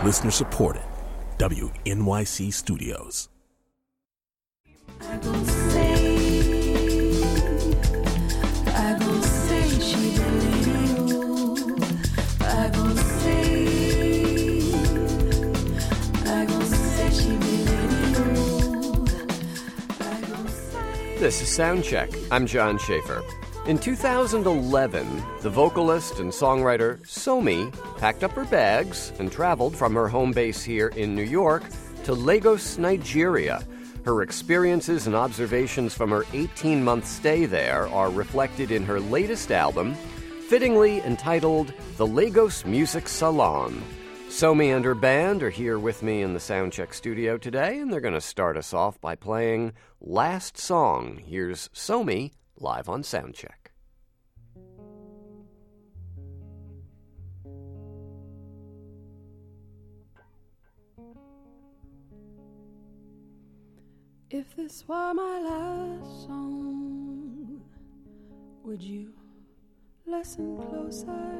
Listener supported. WNYC Studios. I go say she the lady, oh. I go say she the lady, oh. This is Soundcheck. I'm John Schaefer. In 2011, the vocalist and songwriter Somi packed up her bags and traveled from her home base here in New York to Lagos, Nigeria. Her experiences and observations from her 18-month stay there are reflected in her latest album, fittingly entitled The Lagos Music Salon. Somi and her band are here with me in the Soundcheck studio today, and they're going to start us off by playing Last Song. Here's Somi live on Soundcheck. If this were my last song, would you listen closer?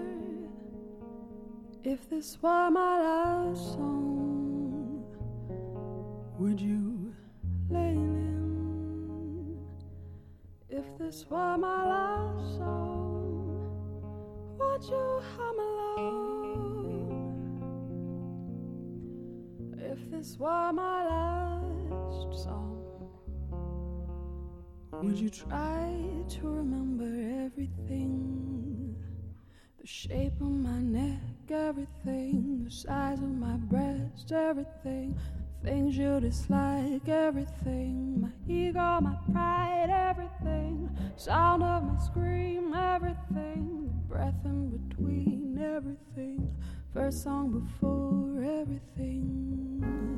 If this were my last song, would you lean in? If this were my last song, would you hum along? If this were my last song, would you try to remember everything? The shape of my neck, everything. The size of my breast, everything. Things you dislike, everything. My ego, my pride, everything. Sound of my scream, everything. The breath in between, everything. First song before everything.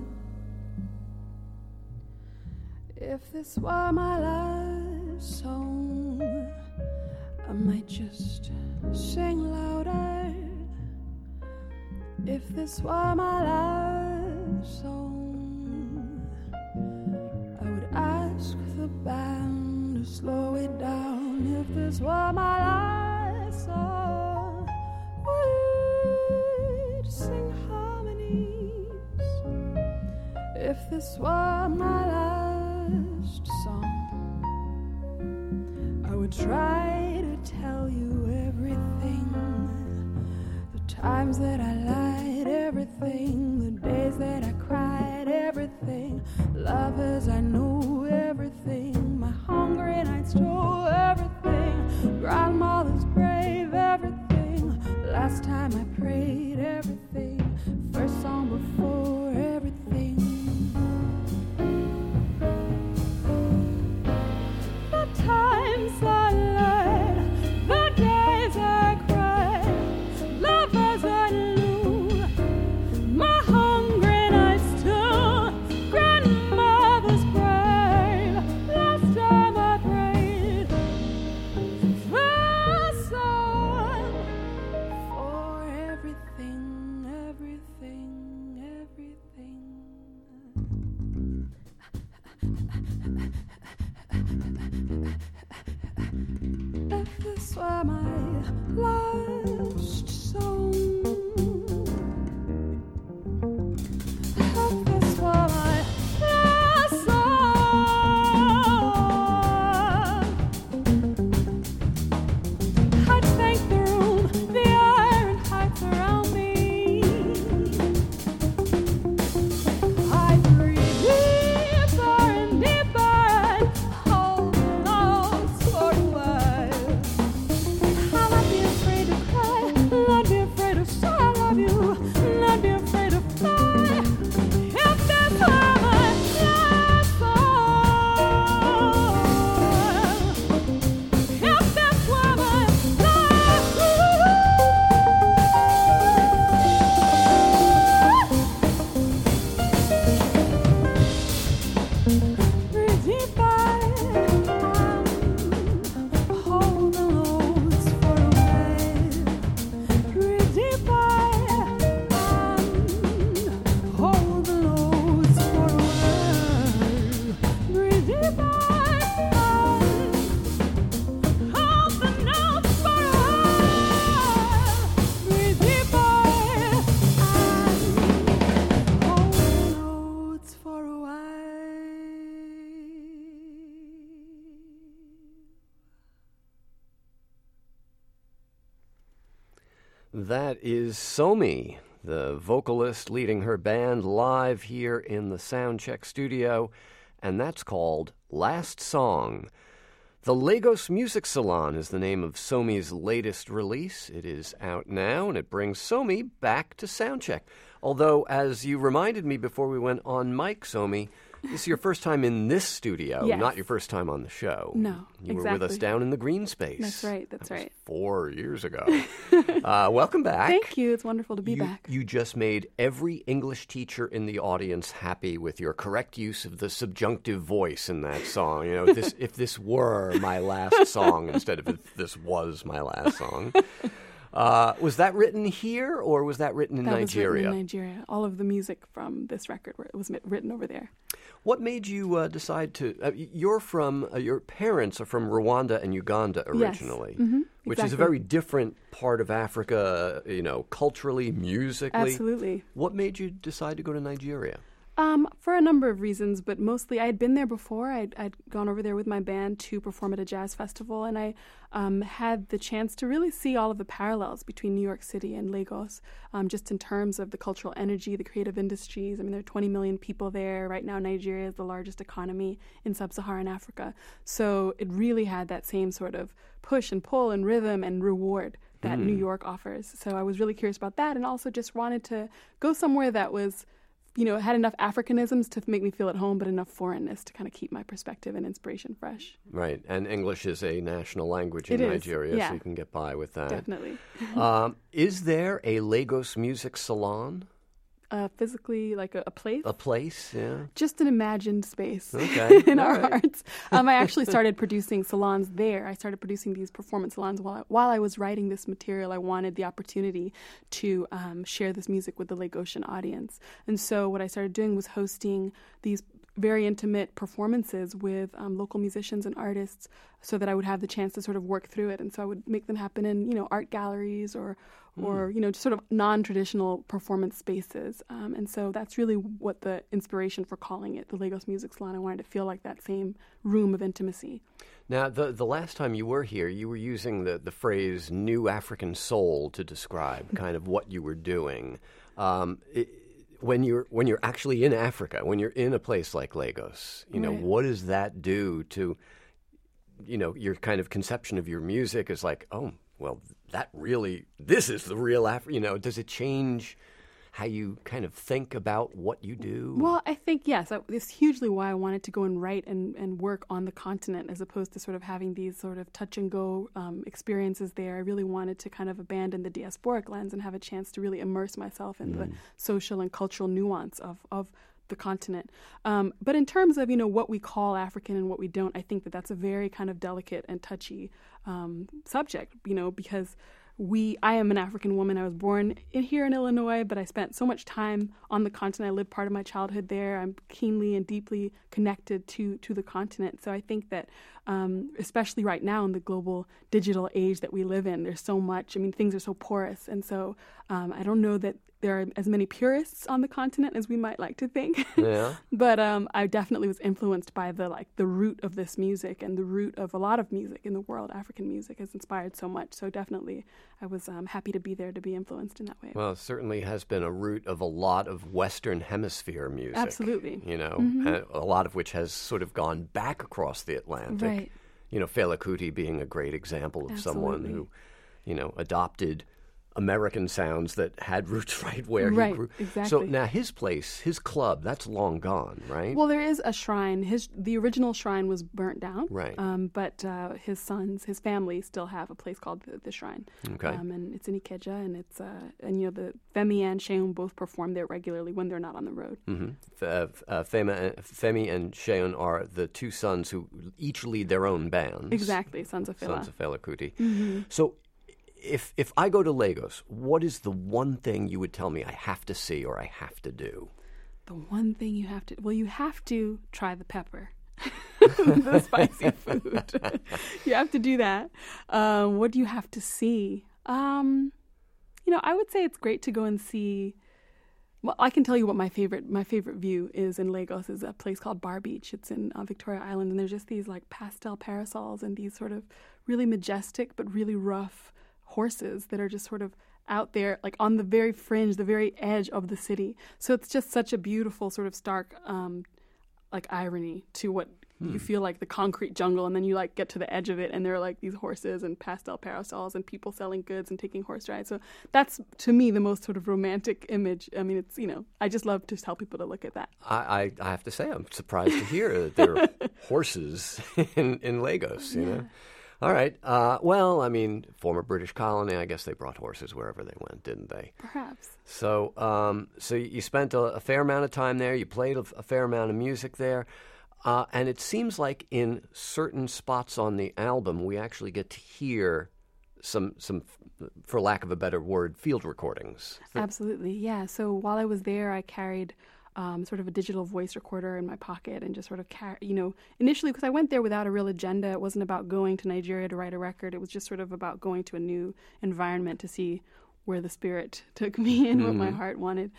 If this were my last song, I might just sing louder. If this were my last song, I would ask the band to slow it down. If this were my last song, we'd sing harmonies. If this were my last song, I would try to tell you everything. The times that I lied, everything. The days that I cried, everything. Lovers I knew, everything. My hungry nights too, everything. Grandmother's brave, everything. Last time I prayed, everything. First song before everything. Times I lied, the days I cried, lovers I knew, my hungry nights too, grandmother's grave, last time I prayed, first song for everything, everything, everything. If this were my last song, if this were my last song, I'd thank the room, the iron heights around me. I'd breathe deeper and deeper and hold on for a while. That is Somi, the vocalist leading her band live here in the Soundcheck studio, and that's called Last Song. The Lagos Music Salon is the name of Somi's latest release. It is out now, and it brings Somi back to Soundcheck. Although, as you reminded me before we went on mic, Somi, this is your first time in this studio, Yes. not your first time on the show. No, You were exactly. with us down in the green space. That's right, That was right. 4 years ago. Welcome back. Thank you. It's wonderful to be back. You just made every English teacher in the audience happy with your correct use of the subjunctive voice in that song. You know, if this were my last song instead of if this was my last song. Was that written here or was that written in That Nigeria? was written in Nigeria. All of the music from this record was written over there. What made you decide to? You're from your parents are from Rwanda and Uganda originally, Yes. Mm-hmm. which is a Exactly. very different part of Africa. You know, culturally, musically. Absolutely. What made you decide to go to Nigeria? For a number of reasons, but mostly I had been there before. I'd gone over there with my band to perform at a jazz festival, and I had the chance to really see all of the parallels between New York City and Lagos, just in terms of the cultural energy, the creative industries. I mean, there are 20 million people there. Right now, Nigeria is the largest economy in sub-Saharan Africa. So it really had that same sort of push and pull and rhythm and reward that New York offers. So I was really curious about that, and also just wanted to go somewhere that was, you know, had enough Africanisms to make me feel at home, but enough foreignness to kind of keep my perspective and inspiration fresh. Right, and English is a national language in It is, Nigeria, yeah. so you can get by with that. Definitely. Is there a Lagos Music Salon? Physically, like a place? A place, yeah. Just an imagined space Okay, in all our right. hearts. I actually started producing salons there. I started producing these performance salons while I was writing this material. I wanted the opportunity to share this music with the Lagosian audience. And so what I started doing was hosting these very intimate performances with local musicians and artists so that I would have the chance to sort of work through it. And so I would make them happen in, you know, art galleries or you know, just sort of non-traditional performance spaces. And so that's really what the inspiration for calling it the Lagos Music Salon. I wanted to feel like that same room of intimacy. Now, the last time you were here, you were using the phrase "new African soul" to describe kind of what you were doing. When you're actually in Africa, when you're in a place like Lagos, you know, Right. what does that do to, you know, your kind of conception of your music is like, oh, well, this is the real Africa. You know, does it change how you kind of think about what you do? Well, I think, yes, it's hugely why I wanted to go and write and work on the continent as opposed to sort of having these sort of touch-and-go experiences there. I really wanted to kind of abandon the diasporic lens and have a chance to really immerse myself in the social and cultural nuance of the continent. But in terms of, you know, what we call African and what we don't, I think that that's a very kind of delicate and touchy subject, you know, because I am an African woman. I was born here in Illinois, but I spent so much time on the continent. I lived part of my childhood there. I'm keenly and deeply connected to the continent. So I think that, especially right now in the global digital age that we live in, there's so much. I mean, things are so porous. And so I don't know that there are as many purists on the continent as we might like to think. Yeah. But I definitely was influenced by the root of this music and the root of a lot of music in the world. African music has inspired so much. So definitely I was happy to be there to be influenced in that way. Well, it certainly has been a root of a lot of Western Hemisphere music. Absolutely. You know, a lot of which has sort of gone back across the Atlantic. Right. You know, Fela Kuti being a great example of someone Absolutely. who, you know, adopted American sounds that had roots right where he Right, grew. exactly. So now his place, his club, that's long gone, right? Well, there is a shrine. The original shrine was burnt down. Right. But his family still have a place called the Shrine. Okay. And it's in Ikeja, and it's and you know the Femi and Sheun both perform there regularly when they're not on the road. Femi and Sheun are the two sons who each lead their own bands. Exactly, Sons of Fela. Sons of Fela Kuti. So if I go to Lagos, what is the one thing you would tell me I have to see or I have to do? The one thing you have to try the pepper. The spicy food. You have to do that. What do you have to see? You know, I would say it's great to go and see. Well, I can tell you what my favorite view is in Lagos is a place called Bar Beach. It's in Victoria Island, and there's just these like pastel parasols and these sort of really majestic but really rough horses that are just sort of out there, like on the very fringe, the very edge of the city. So it's just such a beautiful sort of stark like irony to what you feel like the concrete jungle, and then you like get to the edge of it and there are like these horses and pastel parasols and people selling goods and taking horse rides. So that's, to me, the most sort of romantic image. I mean, it's, I just love to tell people to look at that. I have to say, I'm surprised to hear that there are horses in Lagos, you know. All right. Well, I mean, former British colony, I guess they brought horses wherever they went, didn't they? Perhaps. So so you spent a fair amount of time there. You played a fair amount of music there. And it seems like in certain spots on the album, we actually get to hear some, for lack of a better word, field recordings. Absolutely, yeah. So while I was there, I carried sort of a digital voice recorder in my pocket and just sort of, initially, because I went there without a real agenda. It wasn't about going to Nigeria to write a record. It was just sort of about going to a new environment to see where the spirit took me and what my heart wanted.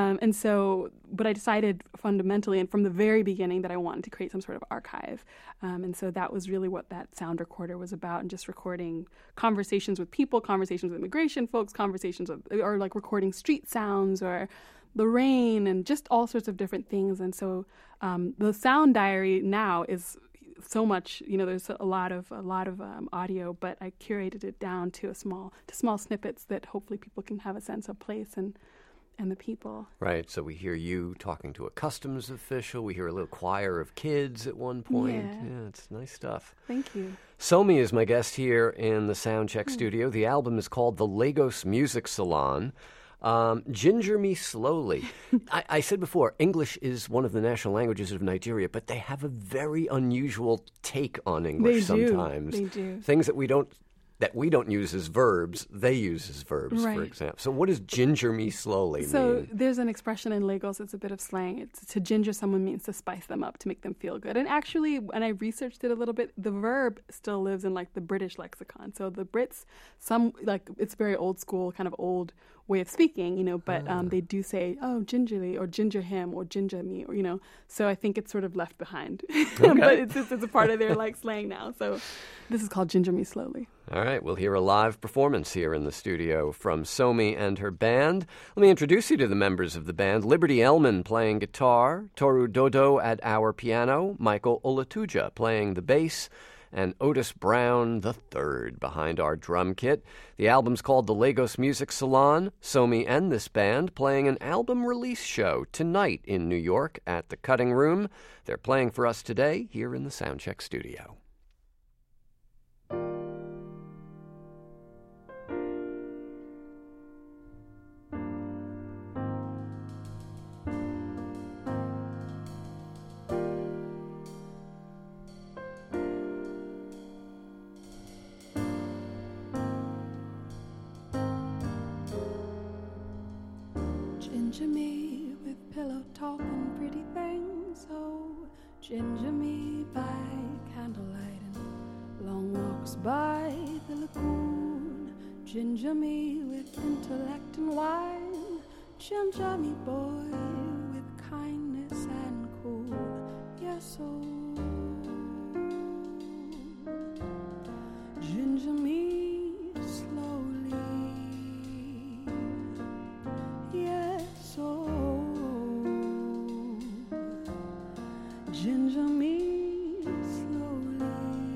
But I decided fundamentally and from the very beginning that I wanted to create some sort of archive. And so that was really what that sound recorder was about, and just recording conversations with people, conversations with immigration folks, or like recording street sounds or the rain and just all sorts of different things. And so the sound diary now is so much, there's a lot of audio, but I curated it down to small snippets that hopefully people can have a sense of place and the people. Right. So we hear you talking to a customs official. We hear a little choir of kids at one point. Yeah, it's nice stuff. Thank you. Somi is my guest here in the Soundcheck studio. The album is called The Lagos Music Salon. Ginger Me Slowly. I said before, English is one of the national languages of Nigeria, but they have a very unusual take on English sometimes. They do. Things that we don't use as verbs, they use as verbs, right. For example. So what does ginger me slowly mean? So there's an expression in Lagos, it's a bit of slang. It's to ginger someone means to spice them up, to make them feel good. And actually, when I researched it a little bit, the verb still lives in like the British lexicon. So the Brits, it's very old school, kind of old way of speaking, but they do say, oh, gingerly, or ginger him, or ginger me, or, so I think it's sort of left behind. Okay. But it's a part of their slang now. So this is called Ginger Me Slowly. All right, we'll hear a live performance here in the studio from Somi and her band. Let me introduce you to the members of the band. Liberty Ellman playing guitar, Toru Dodo at our piano, Michael Olatuja playing the bass, and Otis Brown III behind our drum kit. The album's called The Lagos Music Salon. Somi and this band playing an album release show tonight in New York at the Cutting Room. They're playing for us today here in the Soundcheck studio. Ginger me with pillow talk and pretty things. Oh, ginger me by candlelight and long walks by the lagoon. Ginger me with intellect and wine. Ginger me, boy, with kindness and cool. Yes, oh, ginger me slowly. Ginger me slowly.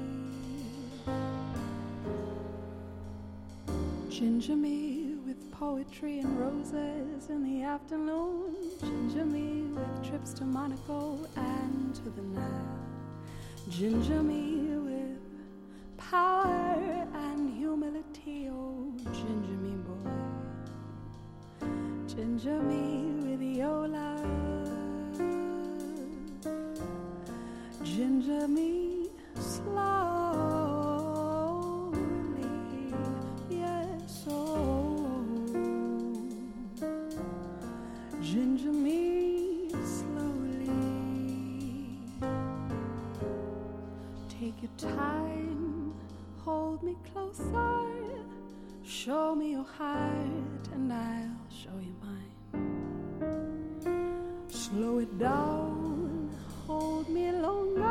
Ginger me with poetry and roses in the afternoon. Ginger me with trips to Monaco and to the Nile. Ginger me with power and humility. Oh, ginger me, boy. Ginger me with your love. Ginger me slowly, yes, oh. Ginger me slowly. Take your time, hold me closer. Show me your heart and I'll show you mine. Slow it down, hold me longer.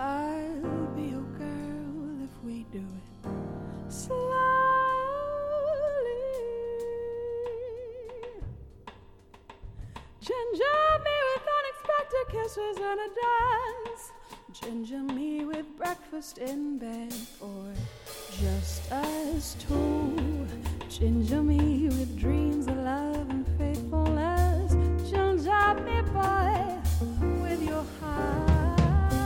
I'll be your girl if we do it slowly. kisses and a dance. Ginger me with breakfast in bed for just us two. Ginger me with dreams of love and faithfulness. Ginger me, boy, with your heart,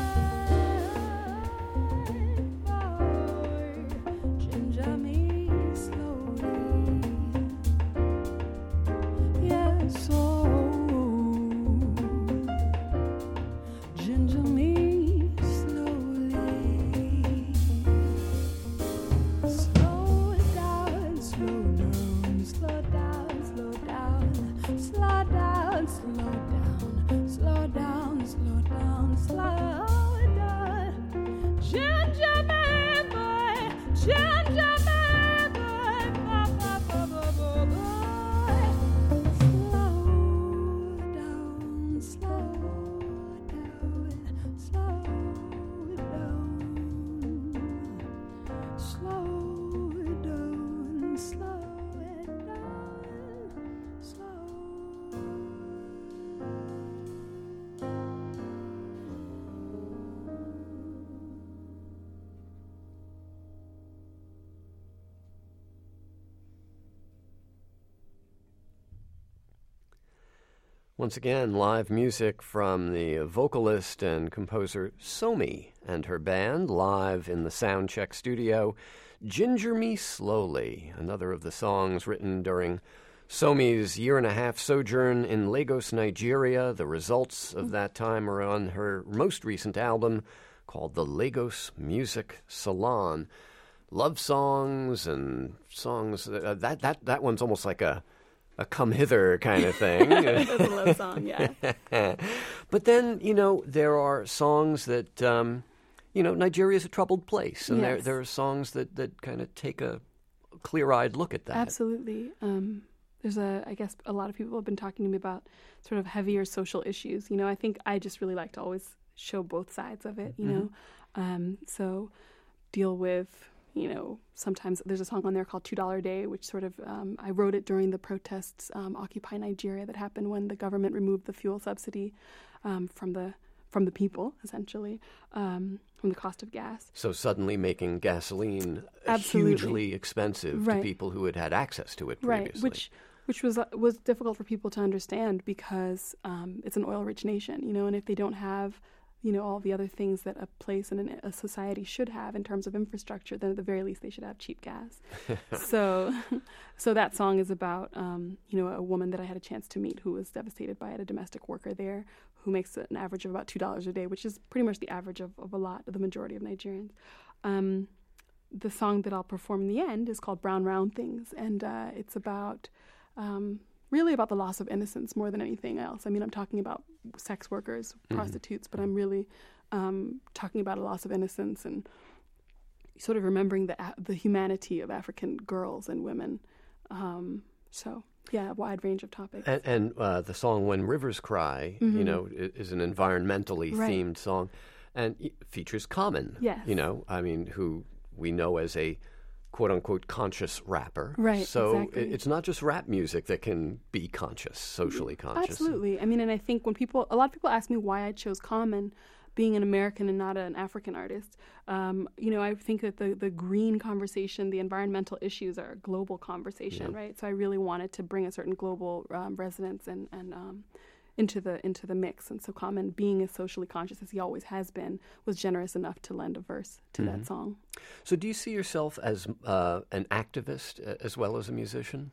boy. Ginger me slowly, yes, oh. Ginger me slowly. Slow down, slow down, slow down, slow down, slow down, slow down, slow down, slow down, slow down. Ginger me, boy, ginger me, boy, boy, boy, boy, boy. Slow down, slow down, slow down, slow down, slow it down, slow. Once again, live music from the vocalist and composer Somi and her band live in the Soundcheck studio. Ginger Me Slowly, another of the songs written during Somi's year-and-a-half sojourn in Lagos, Nigeria. The results of that time are on her most recent album called The Lagos Music Salon. Love songs and songs, that one's almost like a come hither kind of thing. That's a love song, yeah. But then, there are songs that, Nigeria is a troubled place. And Yes. there are songs that kind of take a clear-eyed look at that. Absolutely. There's I guess a lot of people have been talking to me about sort of heavier social issues. I think I just really like to always show both sides of it, so deal with, sometimes there's a song on there called $2 Day, which sort of, I wrote it during the protests, Occupy Nigeria, that happened when the government removed the fuel subsidy from the people, essentially, from the cost of gas. So suddenly making gasoline Absolutely. hugely expensive to Right. people who had had access to it previously. Right, which was difficult for people to understand because it's an oil-rich nation, and if they don't have, all the other things that a place and a society should have in terms of infrastructure, then at the very least they should have cheap gas. So that song is about, a woman that I had a chance to meet who was devastated by it, a domestic worker there who makes an average of about $2 a day, which is pretty much the average of the majority of Nigerians. The song that I'll perform in the end is called Brown Round Things, and it's about really about the loss of innocence more than anything else. I mean, I'm talking about sex workers, prostitutes, but I'm really talking about a loss of innocence and sort of remembering the humanity of African girls and women. So, yeah, a wide range of topics. And the song When Rivers Cry, is an environmentally themed song and it features Common, Yes. Who we know as a quote-unquote conscious rapper. Right, So exactly. it's not just rap music that can be conscious, socially conscious. Absolutely. I mean, and I think a lot of people ask me why I chose Common, being an American and not an African artist. I think that the green conversation, the environmental issues are a global conversation, right? So I really wanted to bring a certain global resonance and into the mix. And so Common, being as socially conscious as he always has been, was generous enough to lend a verse to that song. So do you see yourself as an activist as well as a musician?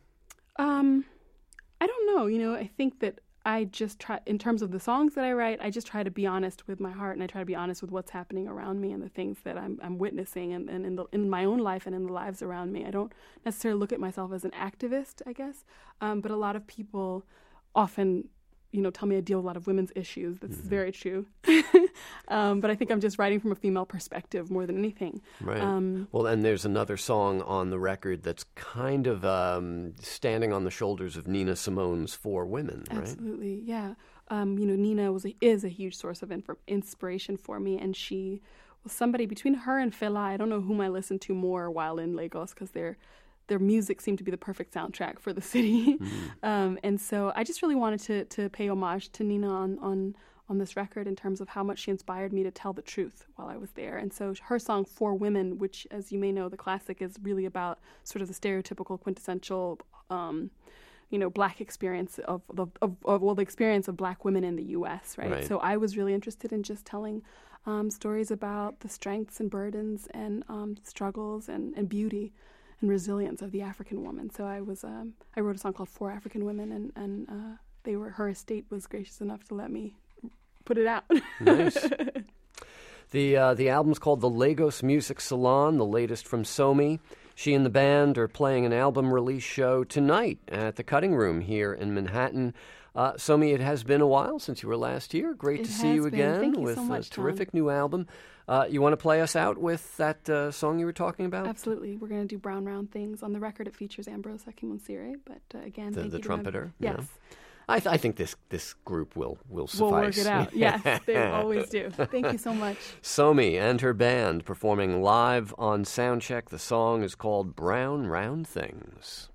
I don't know. I think that I just try, in terms of the songs that I write, I just try to be honest with my heart, and I try to be honest with what's happening around me and the things that I'm witnessing and in my own life and in the lives around me. I don't necessarily look at myself as an activist, I guess, but a lot of people often tell me I deal with a lot of women's issues. That's very true. But I think I'm just writing from a female perspective more than anything. Right. Well, and there's another song on the record that's kind of standing on the shoulders of Nina Simone's For Women, right? Absolutely, yeah. Nina is a huge source of inspiration for me, and she was somebody between her and Fela. I don't know whom I listened to more while in Lagos because their music seemed to be the perfect soundtrack for the city. And so I just really wanted to pay homage to Nina on this record in terms of how much she inspired me to tell the truth while I was there. And so her song For Women, which, as you may know, the classic, is really about sort of the stereotypical quintessential Black experience of the experience of Black women in the U.S., right? So I was really interested in just telling stories about the strengths and burdens and struggles and beauty and resilience of the African woman. So I wrote a song called For African Women, and her estate was gracious enough to let me put it out. Nice. The album's called The Lagos Music Salon, the latest from Somi. She and the band are playing an album release show tonight at the Cutting Room here in Manhattan. Somi, it has been a while since you were last here. Great to see you again. Thank you with so much, a terrific new album. You want to play us out with that song you were talking about? Absolutely. We're going to do Brown Round Things. On the record, it features Ambrose Akinwonsire, but again, thank you. The trumpeter? Yes. Yeah. I think this group will suffice. We'll work it out. Yes, they always do. Thank you so much. Somi and her band performing live on Soundcheck. The song is called Brown Round Things.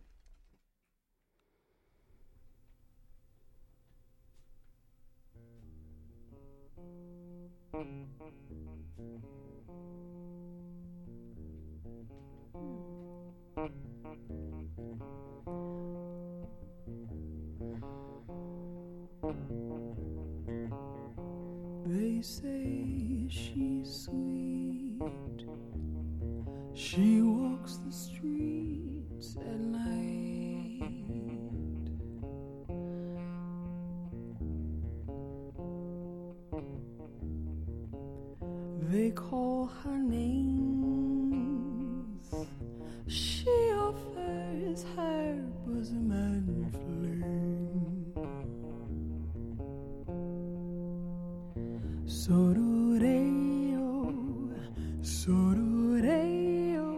They say she's sweet. She walks the streets at night. They call her names. She offers her bosom and flame. Sororeo, sororeo,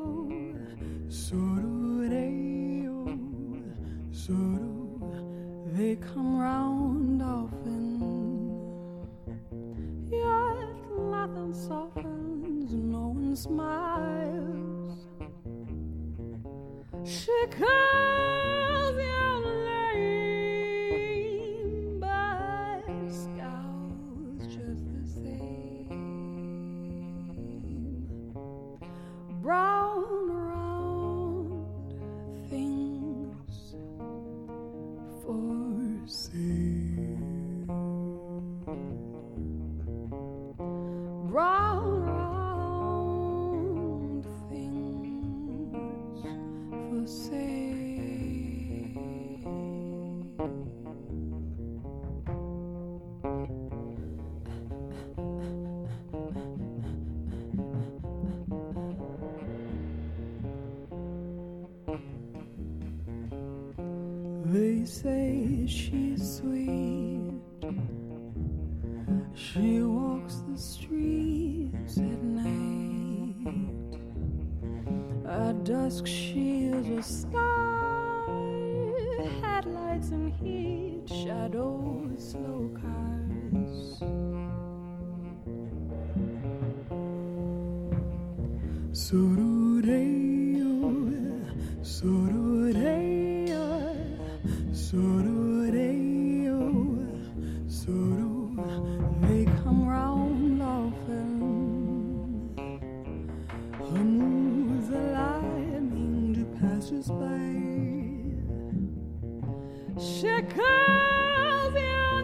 sororeo, soror. They come round often, yet nothing softens, no one smiles. She calls your name, but scowls just the same. Brown round things for sale. Brown round things for sale. They say she's sweet. She walks the streets at night. At dusk she is a star. Headlights and heat, shadows, slow cars. Sororeo, sororeo, sororeo, soror. They come round often. Her moves alarming to passers-by. She calls your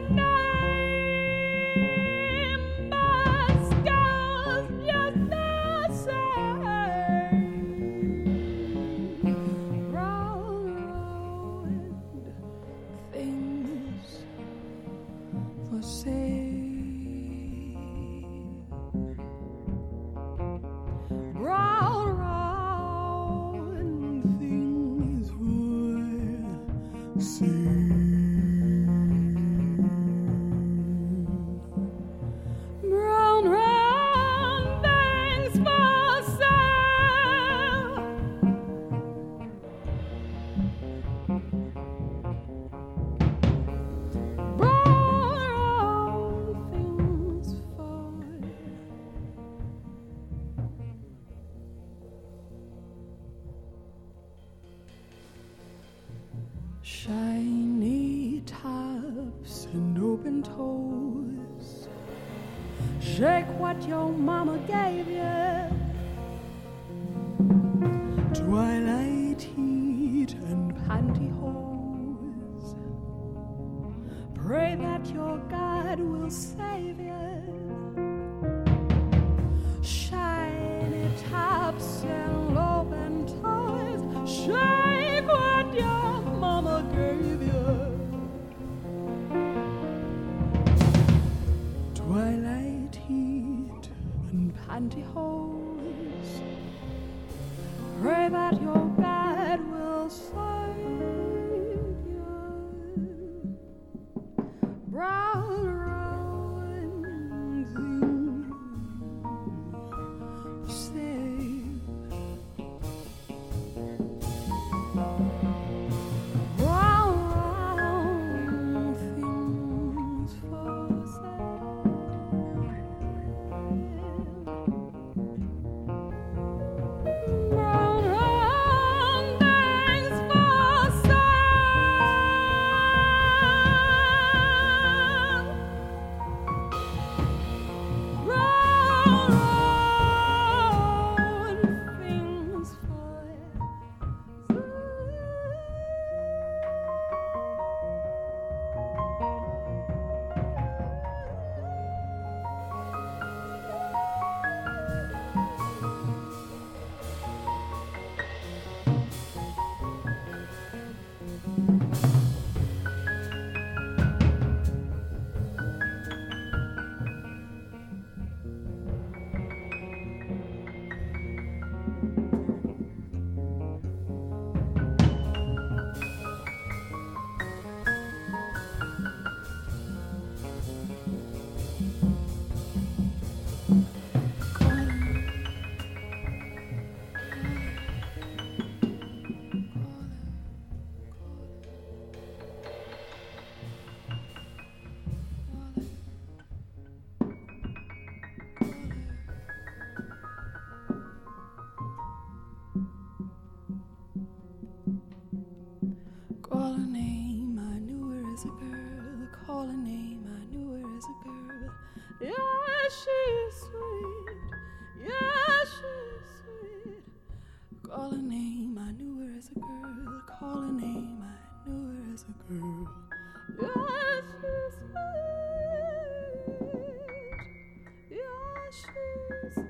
name, but scowls just the same. Round things for sale. Round things for sale. Brown round things for sale. Brown things for shiny tops and open toes. Shake what your mama gave you. Twilight heat and pantyhose. Pray that your God will save you. Shiny tops and low-bent toys. Shake what your mama gave you. Twilight heat and pantyhose. Pray that your God will save you. Brown roses, save. Brown things for sale. Brown things for sale. Brown things for call her name, I knew her as a girl. Call her name, I knew her as a girl. Yeah, she's sweet. Yeah, she's sweet. Call her name, I knew her as a girl. Call her name, I knew her as a girl. Yeah, she's sweet. Yeah, she's sweet.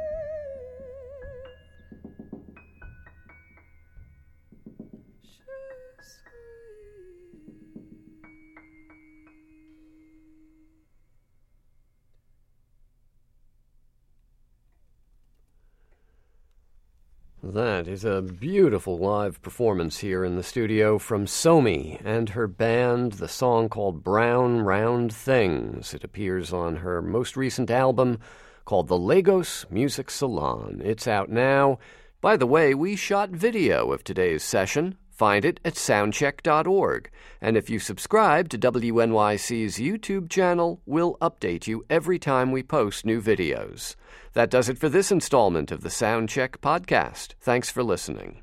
That is a beautiful live performance here in the studio from Somi and her band, the song called Brown Round Things. It appears on her most recent album called The Lagos Music Salon. It's out now. By the way, we shot video of today's session. Find it at soundcheck.org. And if you subscribe to WNYC's YouTube channel, we'll update you every time we post new videos. That does it for this installment of the Soundcheck podcast. Thanks for listening.